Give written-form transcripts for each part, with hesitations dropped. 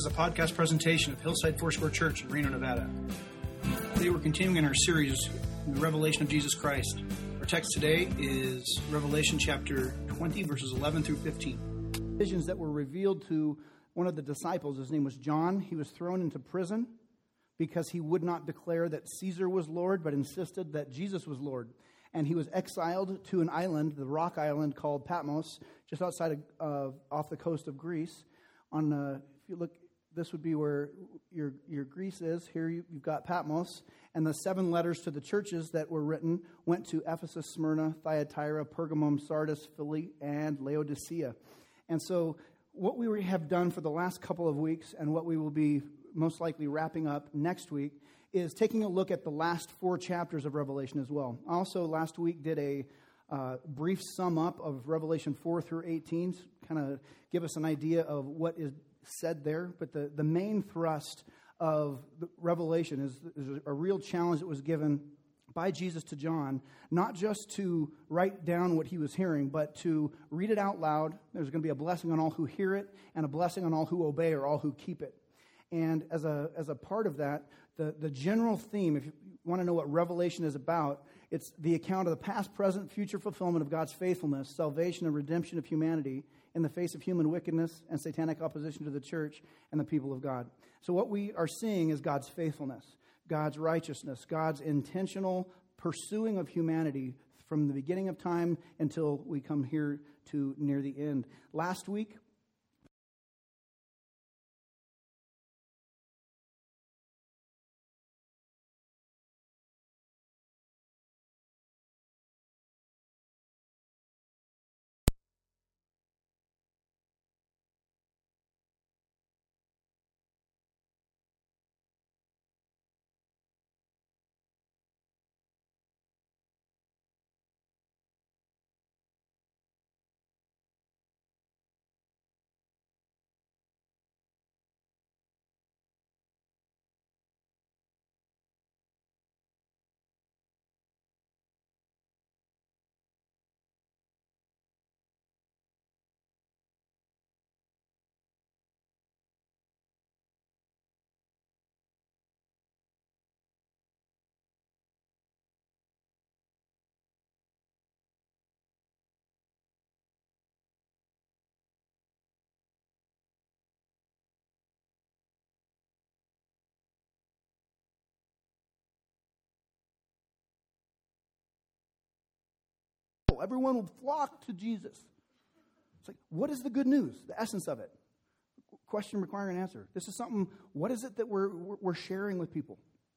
is a podcast presentation of Hillside Foursquare Church in Reno, Nevada. Today we're continuing in our series, The Revelation of Jesus Christ. Our text today is Revelation chapter 20, verses 11 through 15. Visions that were revealed to one of the disciples. His name was John. He was thrown into prison because he would not declare that Caesar was Lord, but insisted that Jesus was Lord. And he was exiled to an island, the rock island called Patmos, just outside of off the coast of Greece. If you look, this would be where your Greece is. Here you've got Patmos, and the 7 letters to the churches that were written went to Ephesus, Smyrna, Thyatira, Pergamum, Sardis, Philly, and Laodicea. And so what we have done for the last couple of weeks, and what we will be most likely wrapping up next week, is taking a look at the last 4 chapters of Revelation as well. Also, last week did a brief sum up of Revelation 4 through 18, kind of give us an idea of what is said there. But the main thrust of the Revelation is a real challenge that was given by Jesus to John, not just to write down what he was hearing, but to read it out loud. There's going to be a blessing on all who hear it, and a blessing on all who obey or all who keep it. And as a part of that, the general theme, if you want to know what Revelation is about, it's the account of the past, present, future fulfillment of God's faithfulness, salvation and redemption of humanity in the face of human wickedness and satanic opposition to the church and the people of God. So what we are seeing is God's faithfulness, God's righteousness, God's intentional pursuing of humanity from the beginning of time until we come here to near the end. Last week, everyone will flock to Jesus. It's like, what is the good news? The essence of it. Question requiring an answer. This is something, what is it that we're sharing with people?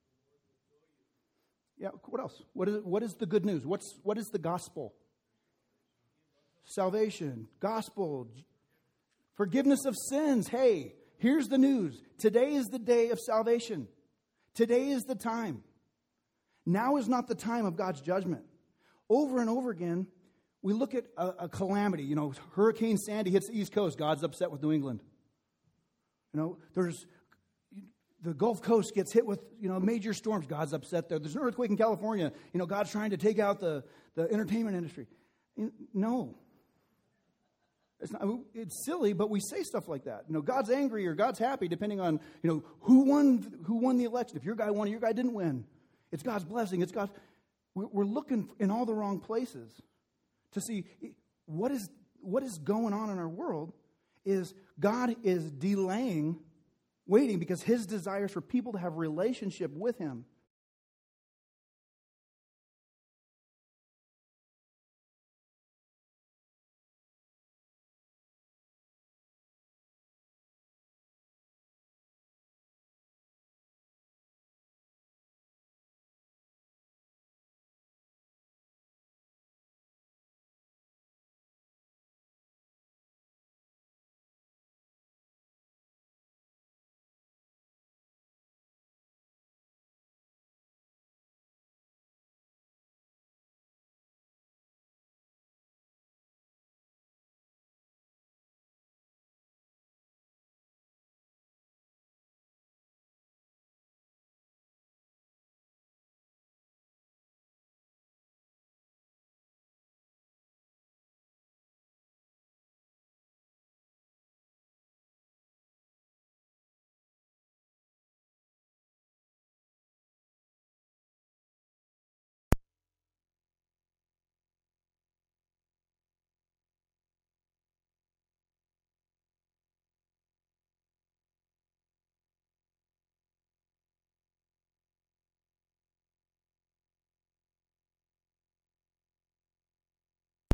Yeah, what else? What is the good news? What is the gospel? Salvation, gospel, forgiveness of sins. Hey, here's the news. Today is the day of salvation. Today is the time. Now is not the time of God's judgment. Over and over again, we look at a calamity. You know, Hurricane Sandy hits the East Coast. God's upset with New England. You know, there's the Gulf Coast gets hit with, major storms. God's upset there. There's an earthquake in California. God's trying to take out the entertainment industry. No. It's silly, but we say stuff like that. God's angry or God's happy depending on, who won the election. If your guy won or your guy didn't win. It's God's blessing. It's God's... We're looking in all the wrong places to see what is going on in our world. Is God is delaying, waiting, because his desire is for people to have relationship with him.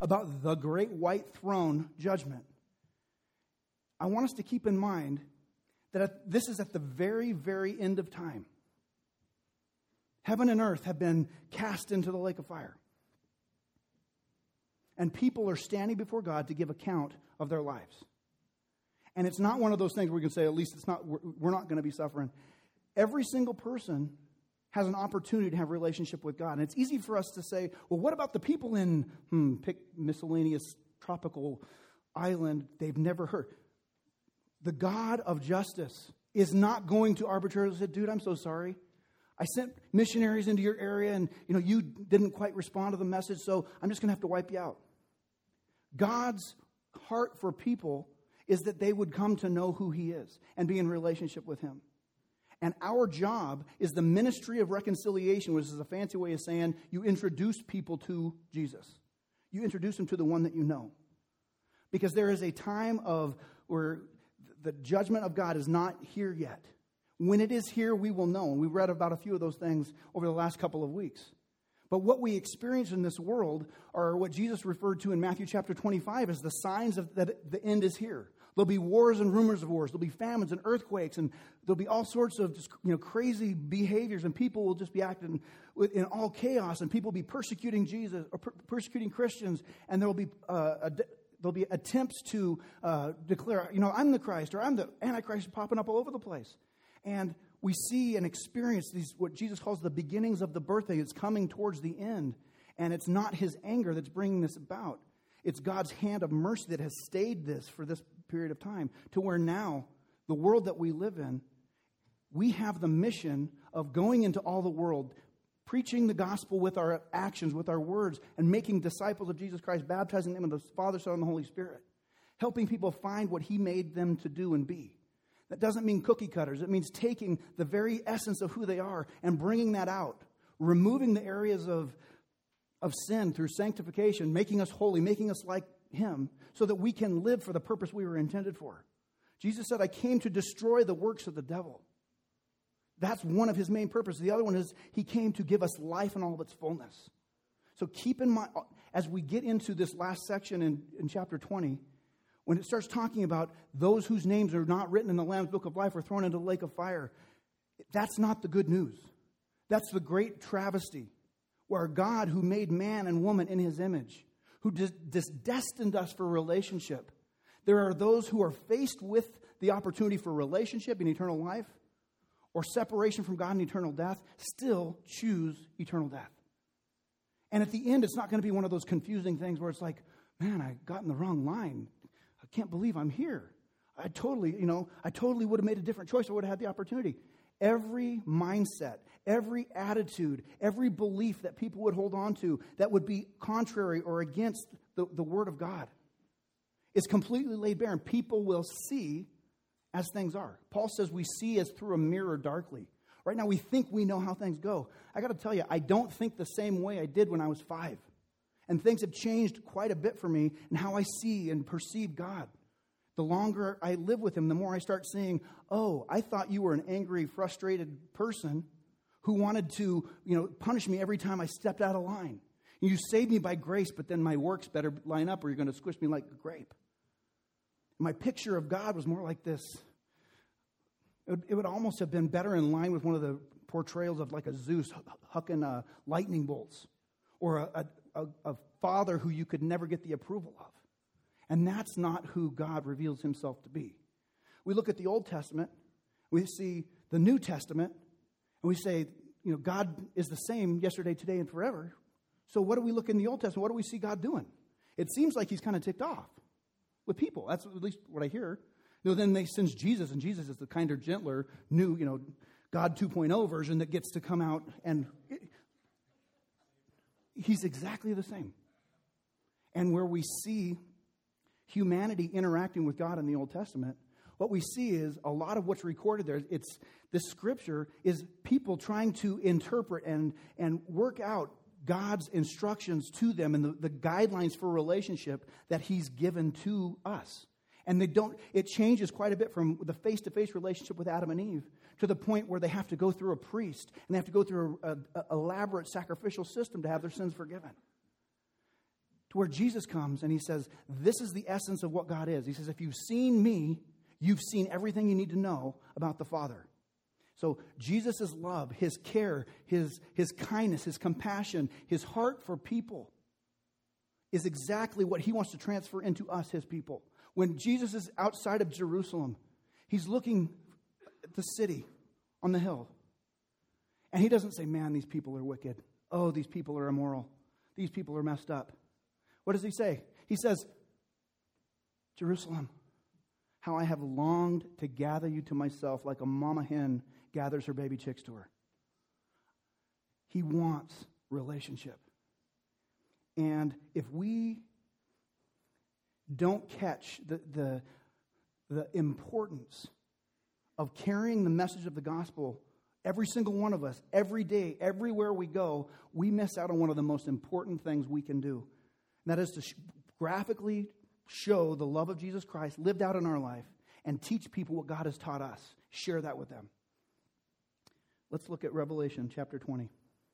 about the great white throne judgment, I want us to keep in mind that this is at the very, very end of time. Heaven and earth have been cast into the lake of fire. And people are standing before God to give account of their lives. And it's not one of those things where we can say, at least we're not going to be suffering. Every single person has an opportunity to have a relationship with God. And it's easy for us to say, well, what about the people in, pick miscellaneous tropical island they've never heard? The God of justice is not going to arbitrarily say, dude, I'm so sorry. I sent missionaries into your area and you didn't quite respond to the message, so I'm just going to have to wipe you out. God's heart for people is that they would come to know who he is and be in relationship with him. And our job is the ministry of reconciliation, which is a fancy way of saying you introduce people to Jesus. You introduce them to the one that you know. Because there is a time where the judgment of God is not here yet. When it is here, we will know. And we've read about a few of those things over the last couple of weeks. But what we experience in this world are what Jesus referred to in Matthew chapter 25 as the signs of that the end is here. There'll be wars and rumors of wars. There'll be famines and earthquakes, and there'll be all sorts of just, crazy behaviors, and people will just be acting in all chaos, and people will be persecuting Jesus or persecuting Christians, and there'll be attempts to declare, I'm the Christ or I'm the Antichrist popping up all over the place. And we see and experience these, what Jesus calls the beginnings of the birthday. It's coming towards the end. And it's not his anger that's bringing this about. It's God's hand of mercy that has stayed this for this period of time. To where now, the world that we live in, we have the mission of going into all the world, preaching the gospel with our actions, with our words, and making disciples of Jesus Christ, baptizing them in the Father, Son, and the Holy Spirit. Helping people find what he made them to do and be. That doesn't mean cookie cutters. It means taking the very essence of who they are and bringing that out. Removing the areas of sin through sanctification, making us holy, making us like him, so that we can live for the purpose we were intended for. Jesus said, I came to destroy the works of the devil. That's one of his main purposes. The other one is he came to give us life in all of its fullness. So keep in mind, as we get into this last section in chapter 20, when it starts talking about those whose names are not written in the Lamb's Book of Life are thrown into the lake of fire, that's not the good news. That's the great travesty, where God, who made man and woman in his image, who destined us for relationship, there are those who are faced with the opportunity for relationship in eternal life or separation from God and eternal death, still choose eternal death. And at the end, it's not going to be one of those confusing things where it's like, man, I got in the wrong line. I can't believe I'm here. I totally would have made a different choice. I would have had the opportunity. Every mindset, every attitude, every belief that people would hold on to that would be contrary or against the Word of God is completely laid bare, and people will see as things are. Paul says we see as through a mirror darkly. Right now we think we know how things go. I got to tell you, I don't think the same way I did when I was 5. And things have changed quite a bit for me in how I see and perceive God. The longer I live with him, the more I start seeing, oh, I thought you were an angry, frustrated person who wanted to, punish me every time I stepped out of line. You saved me by grace, but then my works better line up or you're going to squish me like a grape. My picture of God was more like this. It would almost have been better in line with one of the portrayals of like a Zeus hucking lightning bolts or a father who you could never get the approval of. And that's not who God reveals himself to be. We look at the Old Testament, we see the New Testament, and we say, God is the same yesterday, today, and forever. So what do we look in the Old Testament? What do we see God doing? It seems like he's kind of ticked off with people. That's at least what I hear. Then they send Jesus, and Jesus is the kinder, gentler, new, God 2.0 version that gets to come out, and he's exactly the same. And where we see humanity interacting with God in the Old Testament, what we see is a lot of what's recorded there. It's the scripture is people trying to interpret and work out God's instructions to them and the guidelines for relationship that he's given to us. And it changes quite a bit from the face-to-face relationship with Adam and Eve to the point where they have to go through a priest and they have to go through an elaborate sacrificial system to have their sins forgiven. to where Jesus comes and he says, this is the essence of what God is. He says, if you've seen me, you've seen everything you need to know about the Father. So Jesus' love, his care, his kindness, his compassion, his heart for people is exactly what he wants to transfer into us, his people. When Jesus is outside of Jerusalem, he's looking at the city on the hill. And he doesn't say, man, these people are wicked. Oh, these people are immoral. These people are messed up. What does he say? He says, Jerusalem, how I have longed to gather you to myself like a mama hen gathers her baby chicks to her. He wants relationship. And if we don't catch the importance of carrying the message of the gospel, every single one of us, every day, everywhere we go, we miss out on one of the most important things we can do. And that is to graphically show the love of Jesus Christ lived out in our life and teach people what God has taught us. Share that with them. Let's look at Revelation chapter 20.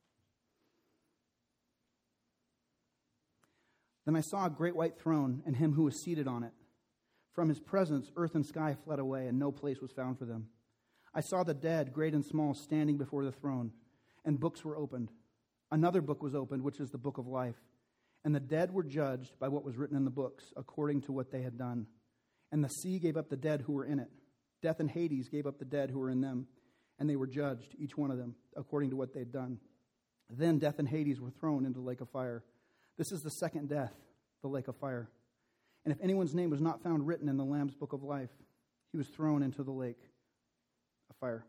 Then I saw a great white throne and him who was seated on it. From his presence, earth and sky fled away, and no place was found for them. I saw the dead, great and small, standing before the throne, and books were opened. Another book was opened, which is the book of life. And the dead were judged by what was written in the books, according to what they had done. And the sea gave up the dead who were in it. Death and Hades gave up the dead who were in them, and they were judged, each one of them, according to what they had done. Then death and Hades were thrown into the lake of fire. This is the second death, the lake of fire. And if anyone's name was not found written in the Lamb's book of life, he was thrown into the lake of fire.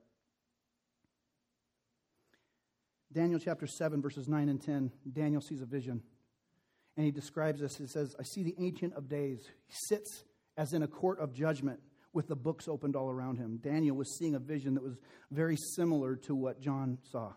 Daniel chapter 7, verses 9 and 10, Daniel sees a vision. And he describes this. He says, I see the Ancient of Days. He sits as in a court of judgment with the books opened all around him. Daniel was seeing a vision that was very similar to what John saw.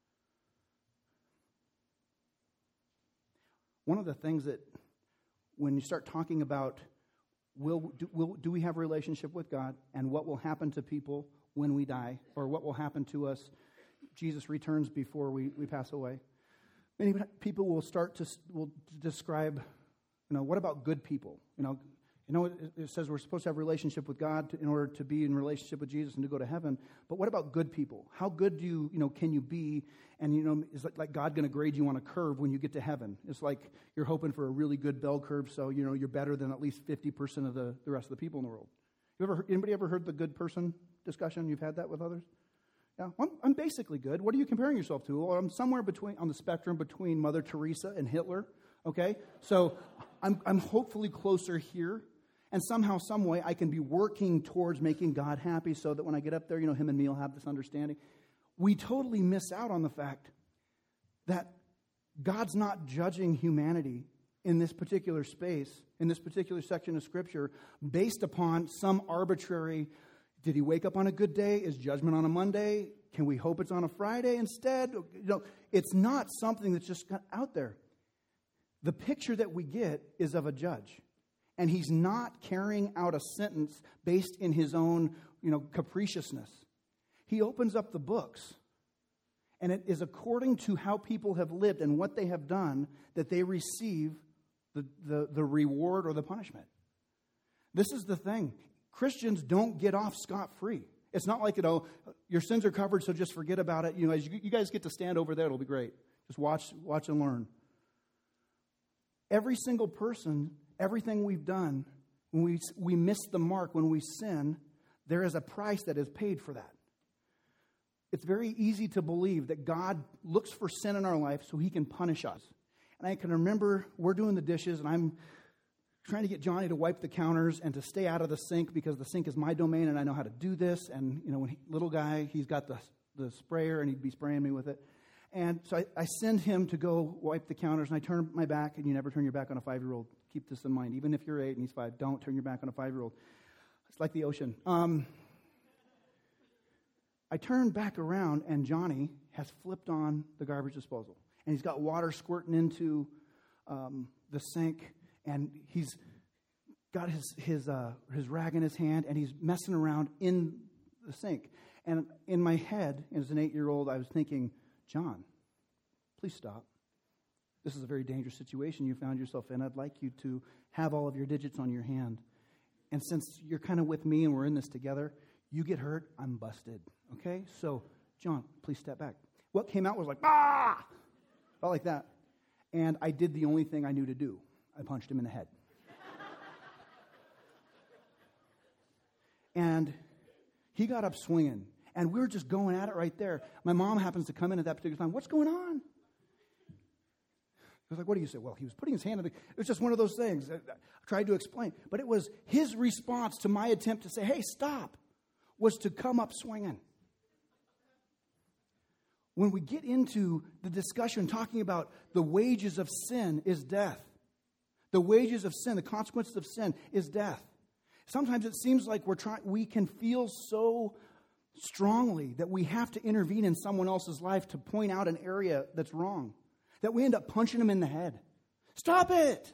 One of the things that when you start talking about do we have a relationship with God and what will happen to people when we die, or what will happen to us, Jesus returns before we pass away. Many people will describe, what about good people? It says we're supposed to have a relationship with God in order to be in relationship with Jesus and to go to heaven. But what about good people? How good can you be? And, is like God going to grade you on a curve when you get to heaven? It's like you're hoping for a really good bell curve, so, you're better than at least 50% of the rest of the people in the world. Anybody ever heard the good person discussion? You've had that with others? Yeah, I'm basically good. What are you comparing yourself to? Well, I'm somewhere on the spectrum between Mother Teresa and Hitler. Okay, so I'm hopefully closer here, and somehow, some way, I can be working towards making God happy, so that when I get up there, him and me will have this understanding. We totally miss out on the fact that God's not judging humanity in this particular space, in this particular section of Scripture, based upon some arbitrary. Did he wake up on a good day? Is judgment on a Monday? Can we hope it's on a Friday instead? It's not something that's just out there. The picture that we get is of a judge. And he's not carrying out a sentence based in his own, capriciousness. He opens up the books. And it is according to how people have lived and what they have done that they receive the reward or the punishment. This is the thing. Christians don't get off scot-free. It's not like, your sins are covered, so just forget about it. As you guys get to stand over there, it'll be great. Just watch and learn. Every single person, everything we've done, when we miss the mark, when we sin, there is a price that is paid for that. It's very easy to believe that God looks for sin in our life so he can punish us. And I can remember we're doing the dishes, and I'm trying to get Johnny to wipe the counters and to stay out of the sink because the sink is my domain and I know how to do this. And, when little guy, he's got the sprayer and he'd be spraying me with it. And so I send him to go wipe the counters, and I turn my back, and you never turn your back on a 5-year-old. Keep this in mind. Even if you're 8 and he's 5, don't turn your back on a 5-year-old. It's like the ocean. I turn back around, and Johnny has flipped on the garbage disposal. And he's got water squirting into the sink, and he's got his rag in his hand, and he's messing around in the sink. And in my head, as an 8-year-old, I was thinking, John, please stop. this is a very dangerous situation you found yourself in. I'd like you to have all of your digits on your hand. And since you're kind of with me and we're in this together, you get hurt, I'm busted. Okay? So, John, please step back. What came out was like, ah! Felt like that. And I did the only thing I knew to do. I punched him in the head. And he got up swinging. And we were just going at it right there. My mom happens to come in at that particular time. What's going on? I was like, what do you say? Well, he was putting his hand in the... It was just one of those things. I tried to explain. But it was his response to my attempt to say, hey, stop, was to come up swinging. When we get into the discussion talking about the wages of sin is death. The wages of sin, the consequences of sin is death. Sometimes it seems like we can feel so strongly that we have to intervene in someone else's life to point out an area that's wrong, that we end up punching them in the head. Stop it!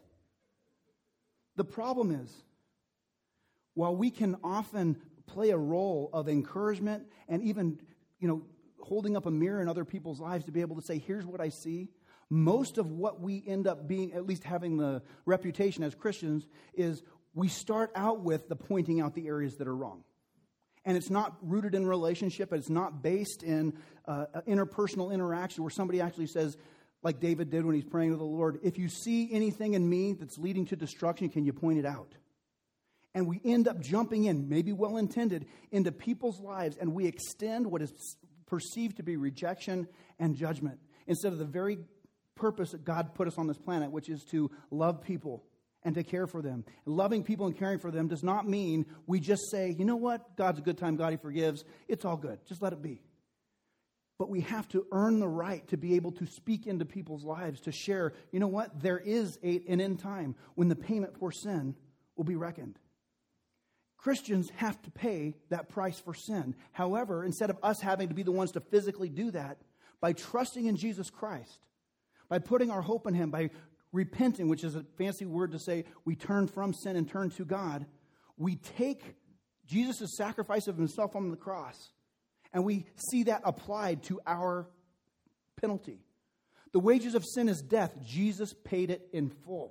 The problem is, while we can often play a role of encouragement and even, holding up a mirror in other people's lives to be able to say, here's what I see, most of what we end up being, at least having the reputation as Christians, is we start out with the pointing out the areas that are wrong. And it's not rooted in relationship. It's not based in interpersonal interaction where somebody actually says, like David did when he's praying to the Lord, if you see anything in me that's leading to destruction, can you point it out? And we end up jumping in, maybe well-intended, into people's lives, and we extend what is perceived to be rejection and judgment instead of the very purpose that God put us on this planet, which is to love people and to care for them. Loving people and caring for them does not mean we just say, you know what, God's a good time, God, He forgives. It's all good. Just let it be. But we have to earn the right to be able to speak into people's lives, to share, you know what, there is an end time when the payment for sin will be reckoned. Christians have to pay that price for sin. However, instead of us having to be the ones to physically do that, by trusting in Jesus Christ, by putting our hope in Him, by repenting, which is a fancy word to say we turn from sin and turn to God, we take Jesus' sacrifice of Himself on the cross, and we see that applied to our penalty. The wages of sin is death. Jesus paid it in full.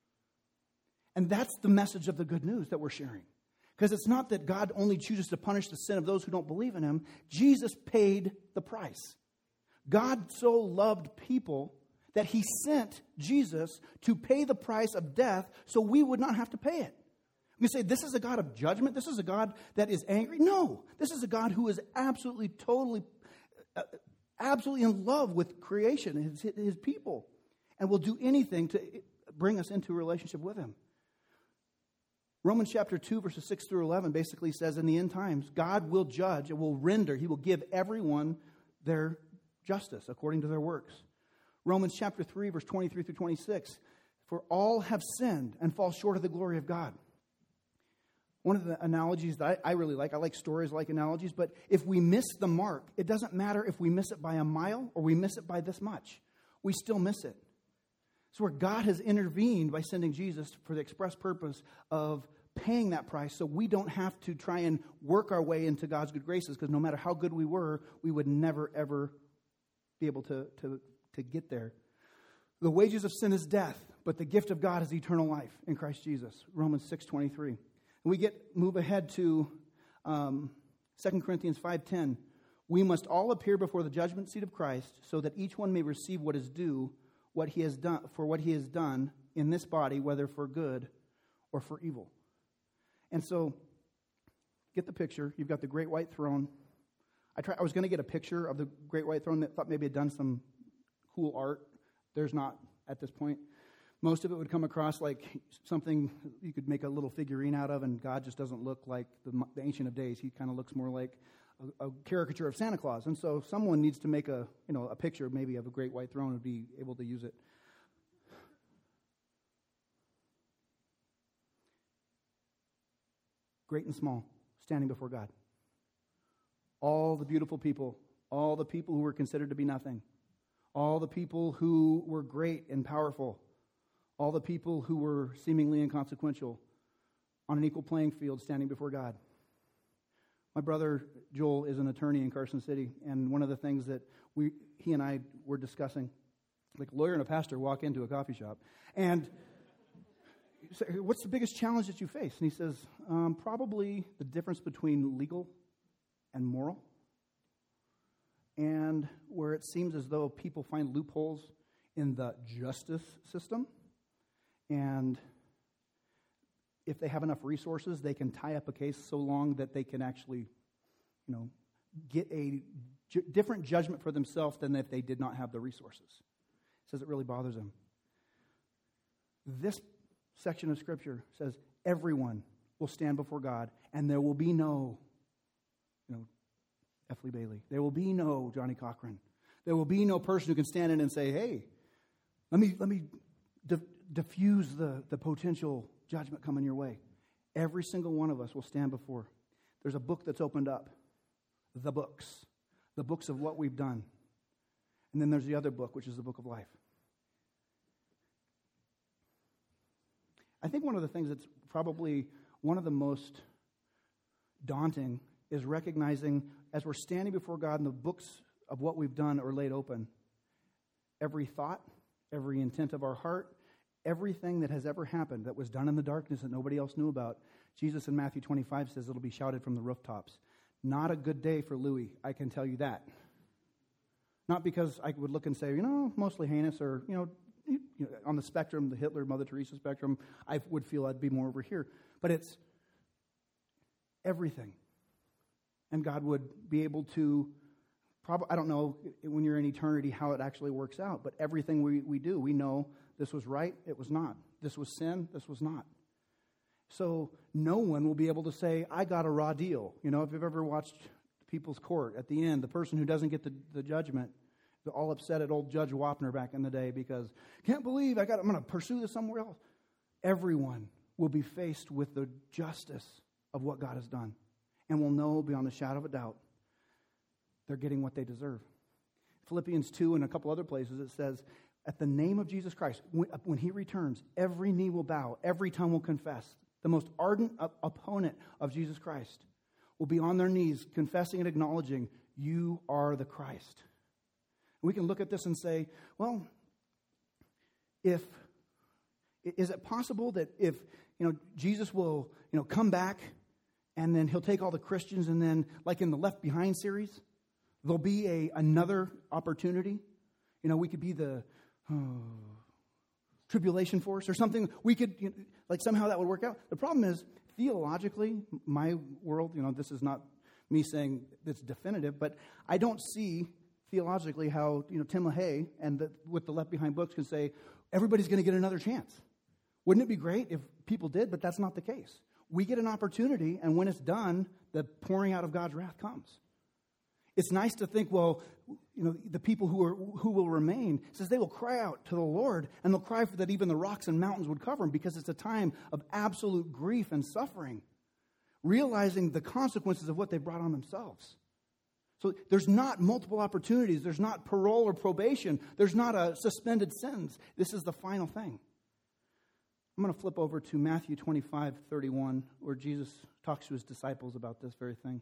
And that's the message of the good news that we're sharing. Because it's not that God only chooses to punish the sin of those who don't believe in Him. Jesus paid the price. God so loved people that He sent Jesus to pay the price of death so we would not have to pay it. You say, this is a God of judgment? This is a God that is angry? No. This is a God who is absolutely, totally, absolutely in love with creation, His people, and will do anything to bring us into a relationship with Him. Romans chapter 2, verses 6 through 11 basically says in the end times, God will judge and will render. He will give everyone their justice according to their works. Romans chapter 3, verse 23 through 26, for all have sinned and fall short of the glory of God. One of the analogies that I really like, I like stories like analogies, but if we miss the mark, it doesn't matter if we miss it by a mile or we miss it by this much. We still miss it. It's where God has intervened by sending Jesus for the express purpose of paying that price so we don't have to try and work our way into God's good graces, because no matter how good we were, we would never, ever be able to get there. The wages of sin is death, but the gift of God is eternal life in Christ Jesus. Romans 6:23. We move ahead to 2 Corinthians 5:10. We must all appear before the judgment seat of Christ so that each one may receive what is due, what he has done in this body, whether for good or for evil. And so, get the picture. You've got the great white throne. I was going to get a picture of the great white throne that thought maybe had done some cool art. There's not at this point. Most of it would come across like something you could make a little figurine out of, and God just doesn't look like the Ancient of Days. He kind of looks more like a caricature of Santa Claus. And so someone needs to make a picture maybe of a great white throne and be able to use it. Great and small, standing before God. All the beautiful people, all the people who were considered to be nothing, all the people who were great and powerful, all the people who were seemingly inconsequential, on an equal playing field standing before God. My brother Joel is an attorney in Carson City, and one of the things that he and I were discussing like a lawyer and a pastor walk into a coffee shop. And you say, what's the biggest challenge that you face? And he says, probably the difference between legal and moral. And where it seems as though people find loopholes in the justice system. And if they have enough resources, they can tie up a case so long that they can actually, get a different judgment for themselves than if they did not have the resources. It says it really bothers them. This section of Scripture says everyone will stand before God, and there will be no, F. Lee Bailey. There will be no Johnny Cochran. There will be no person who can stand in and say, hey, let me diffuse the potential judgment coming your way. Every single one of us will stand before. There's a book that's opened up. The books of what we've done. And then there's the other book, which is the book of life. I think one of the things that's probably one of the most daunting is recognizing as we're standing before God and the books of what we've done are laid open, every thought, every intent of our heart, everything that has ever happened that was done in the darkness that nobody else knew about, Jesus in Matthew 25 says it'll be shouted from the rooftops. Not a good day for Louis, I can tell you that. Not because I would look and say, mostly heinous or, on the spectrum, the Hitler, Mother Teresa spectrum, I would feel I'd be more over here. But it's everything. And God would be able to, I don't know when you're in eternity how it actually works out, but everything we do, we know this was right, it was not. This was sin, this was not. So no one will be able to say, I got a raw deal. If you've ever watched People's Court, at the end, the person who doesn't get the judgment, they're all upset at old Judge Wapner back in the day because, can't believe I'm going to pursue this somewhere else. Everyone will be faced with the justice of what God has done and will know beyond the shadow of a doubt they're getting what they deserve. Philippians 2 and a couple other places it says, at the name of Jesus Christ, when he returns, every knee will bow, every tongue will confess. The most ardent opponent of Jesus Christ will be on their knees confessing and acknowledging, you are the Christ. And we can look at this and say, well, is it possible that if Jesus will come back and then he'll take all the Christians and then like in the Left Behind series, there'll be another opportunity? We could be the tribulation force or something. We could, somehow that would work out. The problem is, theologically, my world, this is not me saying it's definitive, but I don't see theologically how, Tim LaHaye and with the Left Behind books can say, everybody's going to get another chance. Wouldn't it be great if people did? But that's not the case. We get an opportunity, and when it's done, the pouring out of God's wrath comes. It's nice to think, well, the people who will remain, it says they will cry out to the Lord, and they'll cry for that even the rocks and mountains would cover them, because it's a time of absolute grief and suffering, realizing the consequences of what they brought on themselves. So there's not multiple opportunities. There's not parole or probation. There's not a suspended sentence. This is the final thing. I'm going to flip over to Matthew 25:31, where Jesus talks to his disciples about this very thing.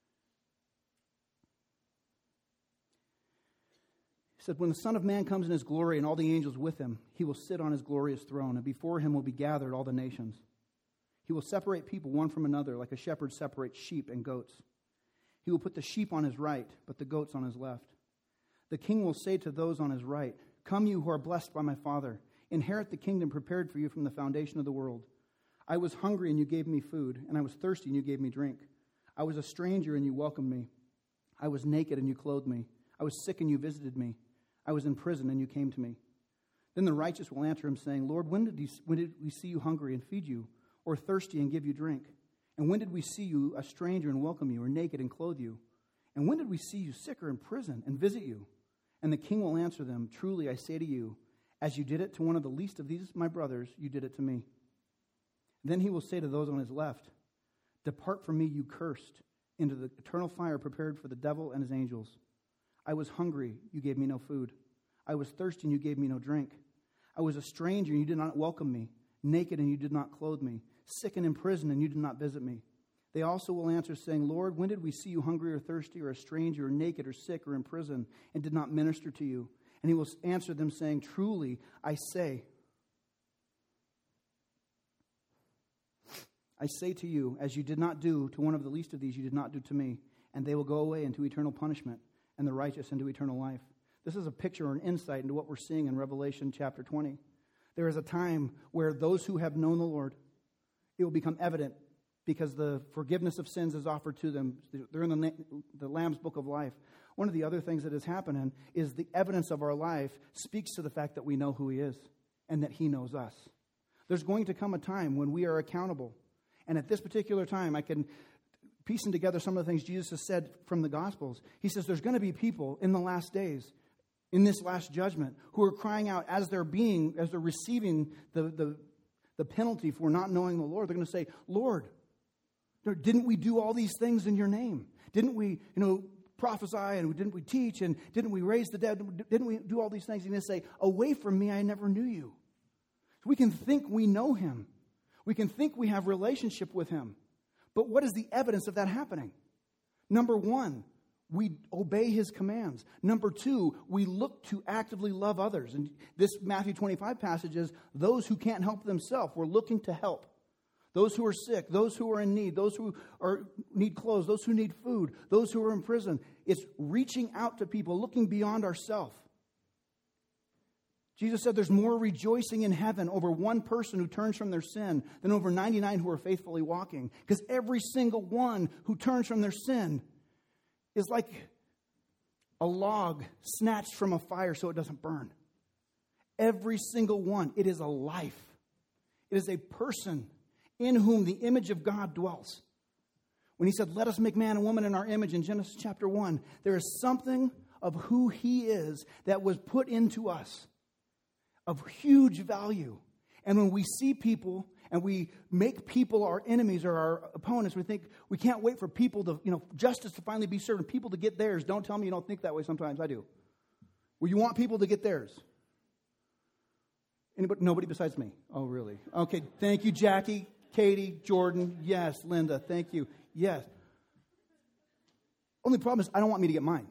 He said, when the Son of Man comes in his glory and all the angels with him, he will sit on his glorious throne, and before him will be gathered all the nations. He will separate people one from another, like a shepherd separates sheep and goats. He will put the sheep on his right, but the goats on his left. The king will say to those on his right, come you who are blessed by my Father, inherit the kingdom prepared for you from the foundation of the world. I was hungry and you gave me food, and I was thirsty and you gave me drink. I was a stranger and you welcomed me. I was naked and you clothed me. I was sick and you visited me. I was in prison and you came to me. Then the righteous will answer him, saying, Lord, when did we see you hungry and feed you, or thirsty and give you drink? And when did we see you a stranger and welcome you, or naked and clothe you? And when did we see you sick or in prison and visit you? And the king will answer them, truly I say to you, as you did it to one of the least of these my brothers, you did it to me. Then he will say to those on his left, depart from me, you cursed, into the eternal fire prepared for the devil and his angels. I was hungry, you gave me no food. I was thirsty, and you gave me no drink. I was a stranger, and you did not welcome me. Naked, and you did not clothe me. Sick and in prison, and you did not visit me. They also will answer, saying, Lord, when did we see you hungry or thirsty or a stranger or naked or sick or in prison and did not minister to you? And he will answer them saying, truly, I say to you, as you did not do to one of the least of these, you did not do to me. And they will go away into eternal punishment, and the righteous into eternal life. This is a picture or an insight into what we're seeing in Revelation chapter 20. There is a time where those who have known the Lord, it will become evident because the forgiveness of sins is offered to them. They're in the Lamb's Book of Life. One of the other things that is happening is the evidence of our life speaks to the fact that we know who he is and that he knows us. There's going to come a time when we are accountable. And at this particular time, I can piecing together some of the things Jesus has said from the Gospels. He says there's going to be people in the last days, in this last judgment, who are crying out as they're receiving the penalty for not knowing the Lord. They're going to say, Lord, didn't we do all these things in your name? Didn't we, prophesy, and didn't we teach, and didn't we raise the dead? Didn't we do all these things? And they say, away from me, I never knew you. So we can think we know him. We can think we have relationship with him. But what is the evidence of that happening? Number one, we obey his commands. Number two, we look to actively love others. And this Matthew 25 passage is those who can't help themselves. We're looking to help. Those who are sick, those who are in need, those who need clothes, those who need food, those who are in prison. It's reaching out to people, looking beyond ourselves. Jesus said there's more rejoicing in heaven over one person who turns from their sin than over 99 who are faithfully walking. Because every single one who turns from their sin is like a log snatched from a fire so it doesn't burn. Every single one. It is a life. It is a person in whom the image of God dwells. When he said, let us make man and woman in our image in Genesis chapter 1, there is something of who he is that was put into us of huge value. And when we see people and we make people our enemies or our opponents, we think we can't wait for people to, justice to finally be served and people to get theirs. Don't tell me you don't think that way sometimes. I do. Well, you want people to get theirs. Anybody? Nobody besides me. Oh, really? Okay, thank you, Jackie, Katie, Jordan. Yes, Linda, thank you. Yes. Only problem is I don't want me to get mine.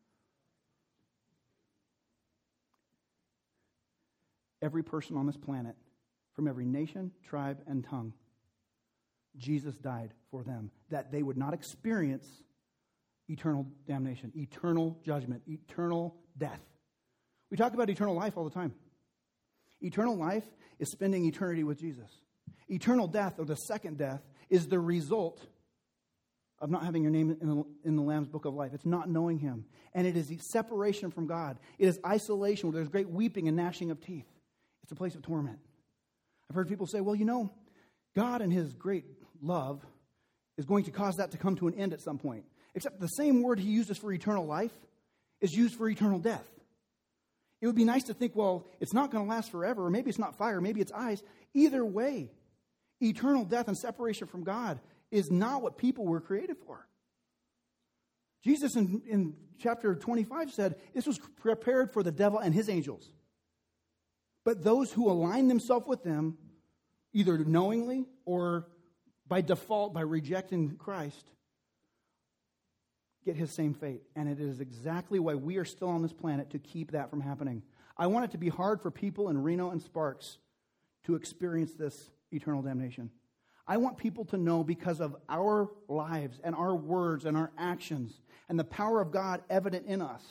Every person on this planet, from every nation, tribe, and tongue, Jesus died for them, that they would not experience eternal damnation, eternal judgment, eternal death. We talk about eternal life all the time. Eternal life is spending eternity with Jesus. Eternal death, or the second death, is the result of not having your name in the Lamb's Book of Life. It's not knowing him. And it is separation from God. It is isolation where there's great weeping and gnashing of teeth. It's a place of torment. I've heard people say, well, God in his great love is going to cause that to come to an end at some point. Except the same word he uses for eternal life is used for eternal death. It would be nice to think, well, it's not going to last forever, or maybe it's not fire, maybe it's ice. Either way, eternal death and separation from God is not what people were created for. Jesus in chapter 25 said this was prepared for the devil and his angels. But those who align themselves with them, either knowingly or by default, by rejecting Christ, get his same fate. And it is exactly why we are still on this planet, to keep that from happening. I want it to be hard for people in Reno and Sparks to experience this eternal damnation. I want people to know, because of our lives and our words and our actions and the power of God evident in us,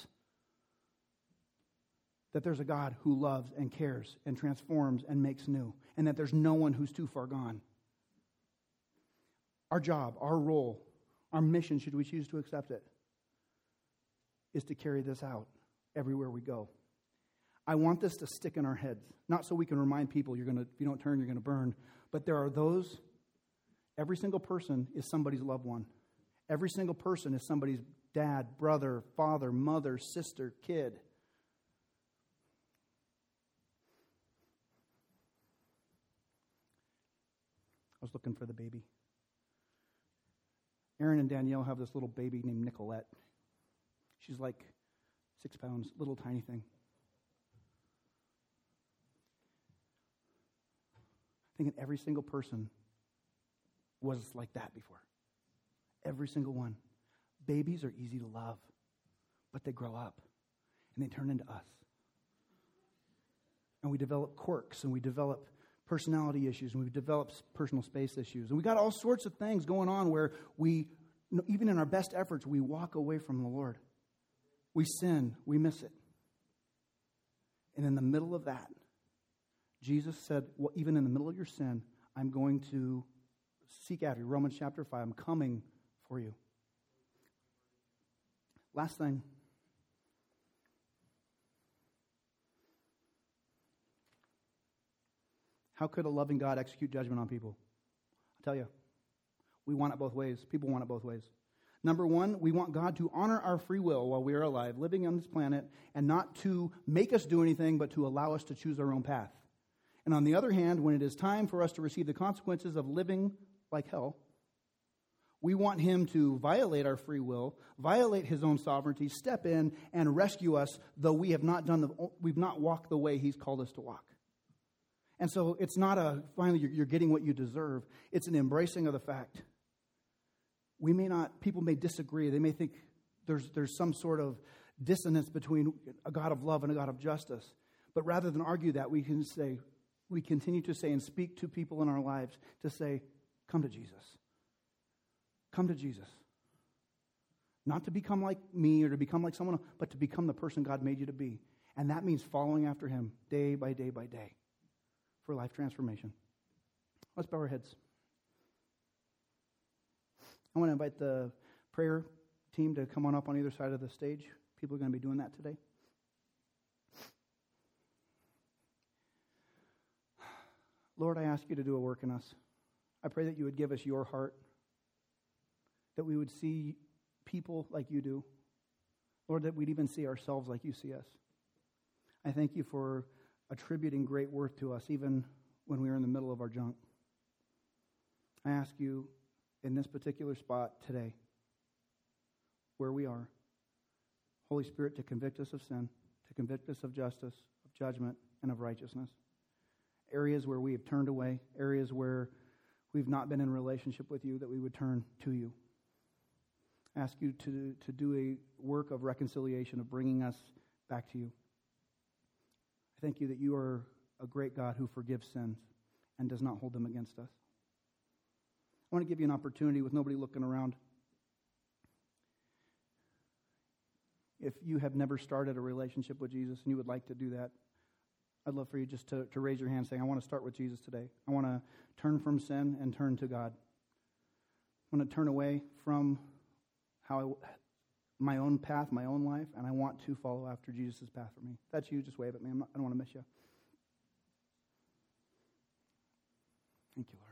that there's a God who loves and cares and transforms and makes new, and that there's no one who's too far gone. Our job, our role, our mission, should we choose to accept it, is to carry this out everywhere we go. I want this to stick in our heads, not so we can remind people, if you don't turn, you're going to burn, but there are those, every single person is somebody's loved one. Every single person is somebody's dad, brother, father, mother, sister, kid. I was looking for the baby. Aaron and Danielle have this little baby named Nicolette. She's like 6 pounds, little tiny thing. Thinking every single person was like that before. Every single one. Babies are easy to love, but they grow up and they turn into us. and we develop quirks, and we develop personality issues, and we develop personal space issues. And we got all sorts of things going on where we, even in our best efforts, we walk away from the Lord. We sin, we miss it. And in the middle of that, Jesus said, well, even in the middle of your sin, I'm going to seek after you. Romans chapter 5, I'm coming for you. Last thing. How could a loving God execute judgment on people? I'll tell you, we want it both ways. People want it both ways. Number one, we want God to honor our free will while we are alive, living on this planet, and not to make us do anything, but to allow us to choose our own path. And on the other hand, when it is time for us to receive the consequences of living like hell, we want him to violate our free will, violate his own sovereignty, step in and rescue us, though we have not we've not walked the way he's called us to walk. And so it's not a, finally, you're getting what you deserve. It's an embracing of the fact. People may disagree. They may think there's some sort of dissonance between a God of love and a God of justice. But rather than argue that, we continue to say and speak to people in our lives to say, come to Jesus. Come to Jesus. Not to become like me or to become like someone else, but to become the person God made you to be. And that means following after him day by day by day for life transformation. Let's bow our heads. I want to invite the prayer team to come on up on either side of the stage. People are going to be doing that today. Lord, I ask you to do a work in us. I pray that you would give us your heart, that we would see people like you do. Lord, that we'd even see ourselves like you see us. I thank you for attributing great worth to us, even when we are in the middle of our junk. I ask you in this particular spot today, where we are, Holy Spirit, to convict us of sin, to convict us of justice, of judgment, and of righteousness. Areas where we have turned away, areas where we've not been in relationship with you, that we would turn to you. I ask you to do a work of reconciliation, of bringing us back to you. I thank you that you are a great God who forgives sins and does not hold them against us. I want to give you an opportunity with nobody looking around. If you have never started a relationship with Jesus and you would like to do that, I'd love for you just to raise your hand saying, I want to start with Jesus today. I want to turn from sin and turn to God. I want to turn away from my own path, my own life, and I want to follow after Jesus' path for me. If that's you, just wave at me. I don't want to miss you. Thank you, Lord.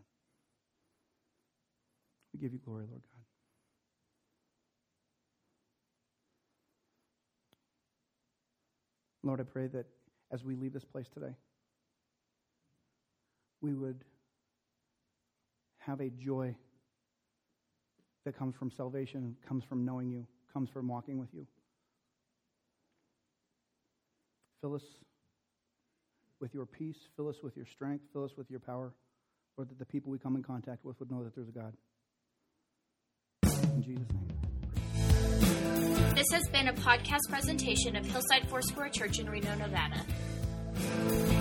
We give you glory, Lord God. Lord, I pray that as we leave this place today, we would have a joy that comes from salvation, comes from knowing you, comes from walking with you. Fill us with your peace, fill us with your strength, fill us with your power, Lord, that the people we come in contact with would know that there's a God. In Jesus' name. This has been a podcast presentation of Hillside Foursquare Church in Reno, Nevada.